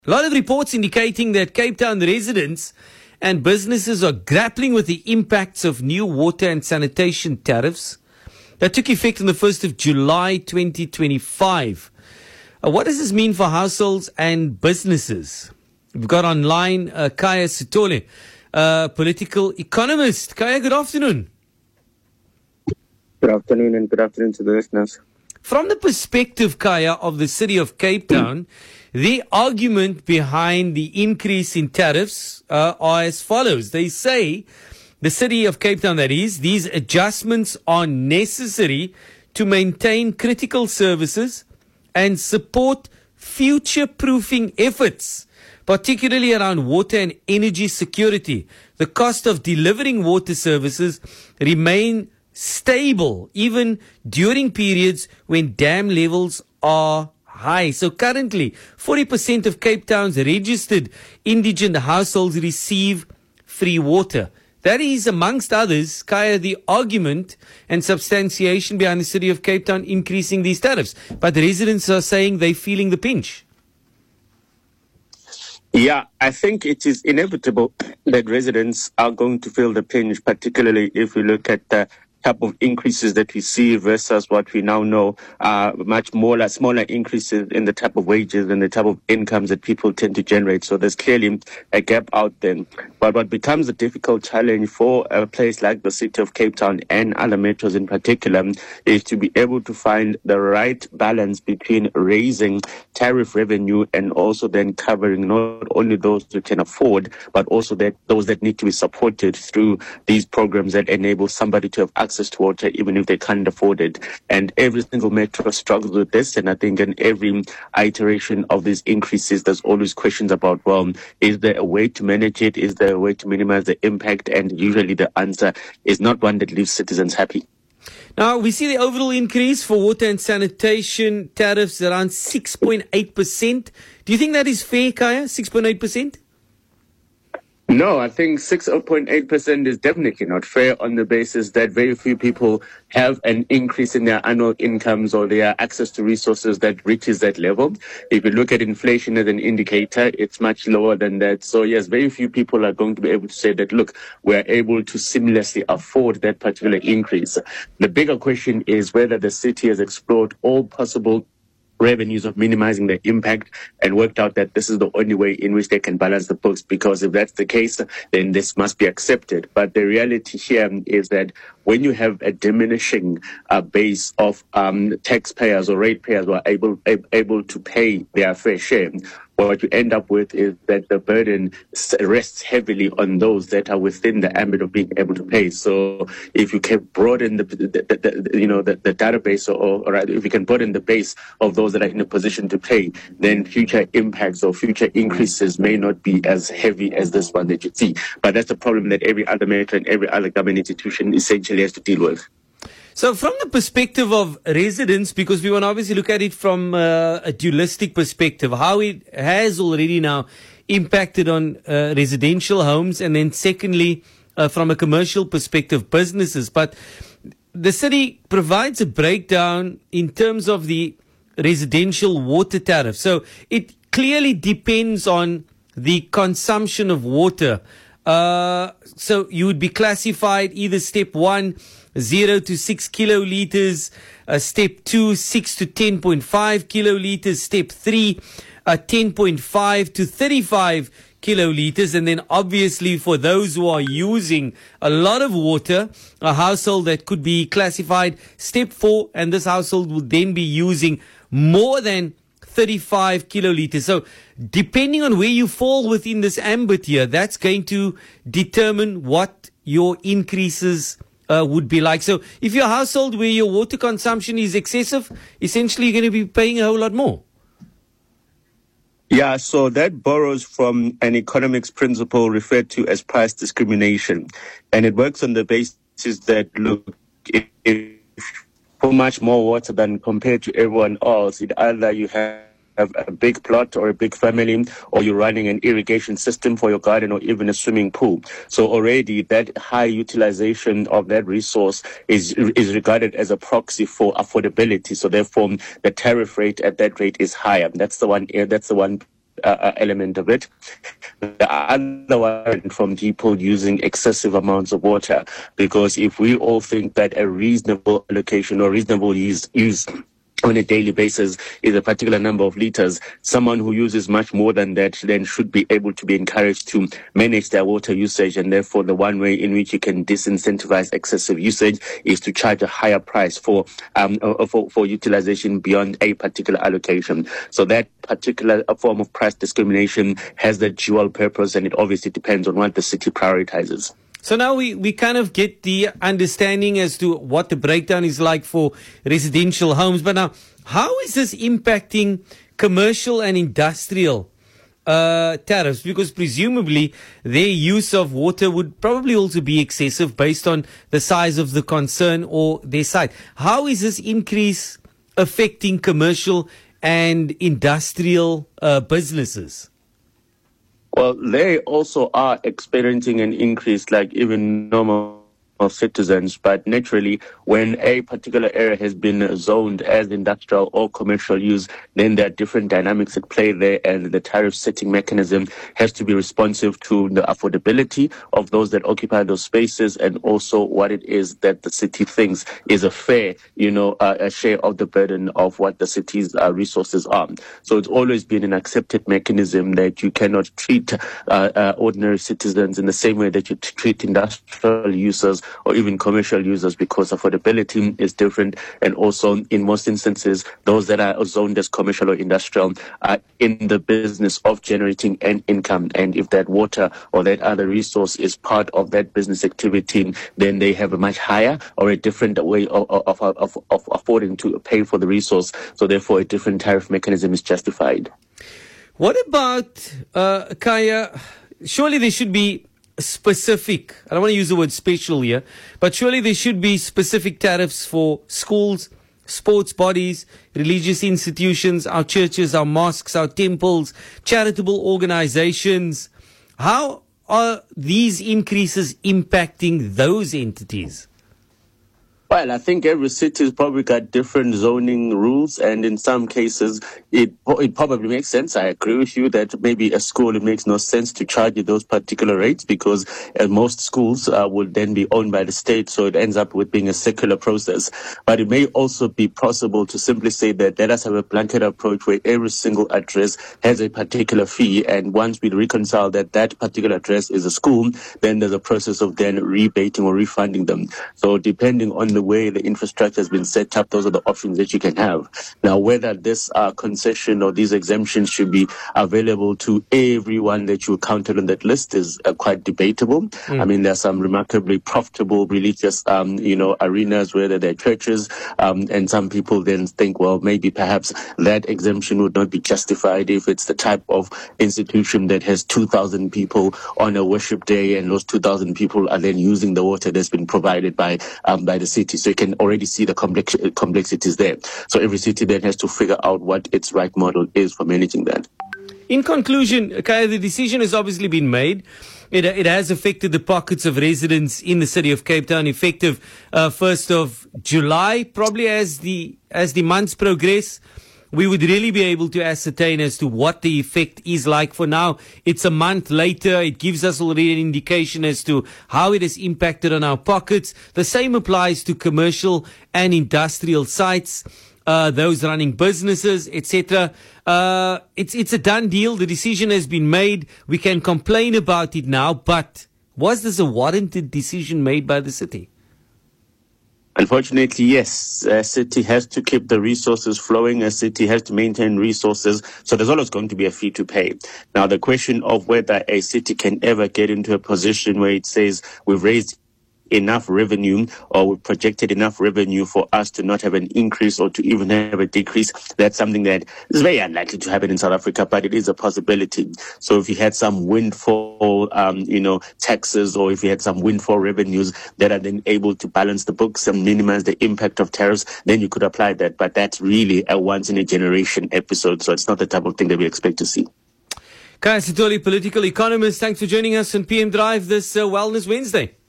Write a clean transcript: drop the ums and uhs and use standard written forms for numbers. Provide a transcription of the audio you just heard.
A lot of reports indicating that Cape Town residents and businesses are grappling with the impacts of new water and sanitation tariffs that took effect on the 1st of July 2025. What does this mean for households and businesses? We've got online Khaya Sithole, political economist. Khaya, good afternoon. Good afternoon, and good afternoon to the listeners. From the perspective, Khaya, of the city of Cape Town, the argument behind the increase in tariffs are as follows. They say, the city of Cape Town, that is, these adjustments are necessary to maintain critical services and support future-proofing efforts, particularly around water and energy security. The cost of delivering water services remain stable even during periods when dam levels are high. So currently, 40% of Cape Town's registered indigent households receive free water. That is, amongst others, Khaya, the argument and substantiation behind the city of Cape Town increasing these tariffs. But the residents are saying they're feeling the pinch. Yeah, I think it is inevitable that residents are going to feel the pinch, particularly if we look at the type of increases that we see versus what we now know are much smaller increases in the type of wages and the type of incomes that people tend to generate. So there's clearly a gap out there. But what becomes a difficult challenge for a place like the city of Cape Town and other metros in particular is to be able to find the right balance between raising tariff revenue and also then covering not only those who can afford, but also those that need to be supported through these programs that enable somebody to have access to water even if they can't afford it. And every single metro struggles with this, and I think in every iteration of these increases there's always questions about, well, is there a way to manage it? Is there a way to minimize the impact? And usually the answer is not one that leaves citizens happy. Now, we see the overall increase for water and sanitation tariffs around 6.8%. Do you think that is fair, Khaya, 6.8%? No, I think 6.8% is definitely not fair on the basis that very few people have an increase in their annual incomes or their access to resources that reaches that level. If you look at inflation as an indicator, it's much lower than that. So yes, very few people are going to be able to say that, look, we're able to seamlessly afford that particular increase. The bigger question is whether the city has explored all possible revenues of minimizing the impact and worked out that this is the only way in which they can balance the books, because if that's the case, then this must be accepted. But the reality here is that when you have a diminishing base of taxpayers or ratepayers who are able to pay their fair share, what you end up with is that the burden rests heavily on those that are within the ambit of being able to pay. So if you can broaden the database, or if you can broaden the base of those that are in a position to pay, then future impacts or future increases may not be as heavy as this one that you see. But that's a problem that every other metro and every other government institution essentially has to deal with. So from the perspective of residents, because we want to obviously look at it from a dualistic perspective, how it has already now impacted on residential homes, and then secondly, from a commercial perspective, businesses. But the city provides a breakdown in terms of the residential water tariff. So it clearly depends on the consumption of water. So you would be classified either step 1, 0 to 6 kiloliters, step 2, 6 to 10.5 kiloliters, step 3, 10.5 to 35 kiloliters, and then obviously for those who are using a lot of water, a household that could be classified step 4, and this household will then be using more than 35 kiloliters. So depending on where you fall within this ambit here, that's going to determine what your increases would be like. So if your household where your water consumption is excessive, essentially you're going to be paying a whole lot more. Yeah, so that borrows from an economics principle referred to as price discrimination. And it works on the basis that, look, if for much more water than compared to everyone else, either you have a big plot or a big family, or you're running an irrigation system for your garden, or even a swimming pool. So already that high utilization of that resource is regarded as a proxy for affordability. So therefore, the tariff rate at that rate is higher. That's the one element of it. The other one from people using excessive amounts of water, because if we all think that a reasonable allocation or reasonable use on a daily basis is a particular number of liters, someone who uses much more than that then should be able to be encouraged to manage their water usage. And therefore, the one way in which you can disincentivize excessive usage is to charge a higher price for utilization beyond a particular allocation. So that particular form of price discrimination has the dual purpose, and it obviously depends on what the city prioritizes. So now we kind of get the understanding as to what the breakdown is like for residential homes. But now, how is this impacting commercial and industrial tariffs? Because presumably their use of water would probably also be excessive based on the size of the concern or their site. How is this increase affecting commercial and industrial businesses? Well, they also are experiencing an increase like even normal citizens, but naturally when a particular area has been zoned as industrial or commercial use, then there are different dynamics at play there, and the tariff setting mechanism has to be responsive to the affordability of those that occupy those spaces, and also what it is that the city thinks is a fair, a share of the burden of what the city's resources are. So it's always been an accepted mechanism that you cannot treat ordinary citizens in the same way that you treat industrial users or even commercial users, because affordability is different. And also, in most instances, those that are zoned as commercial or industrial are in the business of generating an income. And if that water or that other resource is part of that business activity, then they have a much higher or a different way of affording to pay for the resource. So therefore, a different tariff mechanism is justified. What about, Kaya, surely there should be specific, I don't want to use the word special here, but surely there should be specific tariffs for schools, sports bodies, religious institutions, our churches, our mosques, our temples, charitable organizations. How are these increases impacting those entities? Well, I think every city's probably got different zoning rules, and in some cases, it probably makes sense. I agree with you that maybe a school, it makes no sense to charge you those particular rates, because most schools would then be owned by the state, so it ends up with being a circular process. But it may also be possible to simply say that let us have a blanket approach where every single address has a particular fee, and once we reconcile that particular address is a school, then there's a process of then rebating or refunding them. So depending on the way the infrastructure has been set up, those are the options that you can have. Now, whether this concession or these exemptions should be available to everyone that you counted on that list is quite debatable. I mean, there are some remarkably profitable religious, arenas, whether they're churches, and some people then think, well, maybe perhaps that exemption would not be justified if it's the type of institution that has 2,000 people on a worship day, and those 2,000 people are then using the water that's been provided by the city. So you can already see the complexities there. So every city then has to figure out what its right model is for managing that. In conclusion, Kaya, the decision has obviously been made. It has affected the pockets of residents in the city of Cape Town, effective 1st of July. Probably as the months progress, we would really be able to ascertain as to what the effect is like. For now, it's a month later. It gives us already an indication as to how it has impacted on our pockets. The same applies to commercial and industrial sites, those running businesses, etc. It's a done deal. The decision has been made. We can complain about it now, but was this a warranted decision made by the city? Unfortunately, yes. A city has to keep the resources flowing. A city has to maintain resources. So there's always going to be a fee to pay. Now, the question of whether a city can ever get into a position where it says we've raised enough revenue or we've projected enough revenue for us to not have an increase or to even have a decrease, that's something that is very unlikely to happen in South Africa, but it is a possibility. So if you had some windfall, taxes, or if you had some windfall revenues that are then able to balance the books and minimize the impact of tariffs, then you could apply that. But that's really a once-in-a-generation episode, so it's not the type of thing that we expect to see. Kaya Sithole, political economist, thanks for joining us on PM Drive this Wellness Wednesday.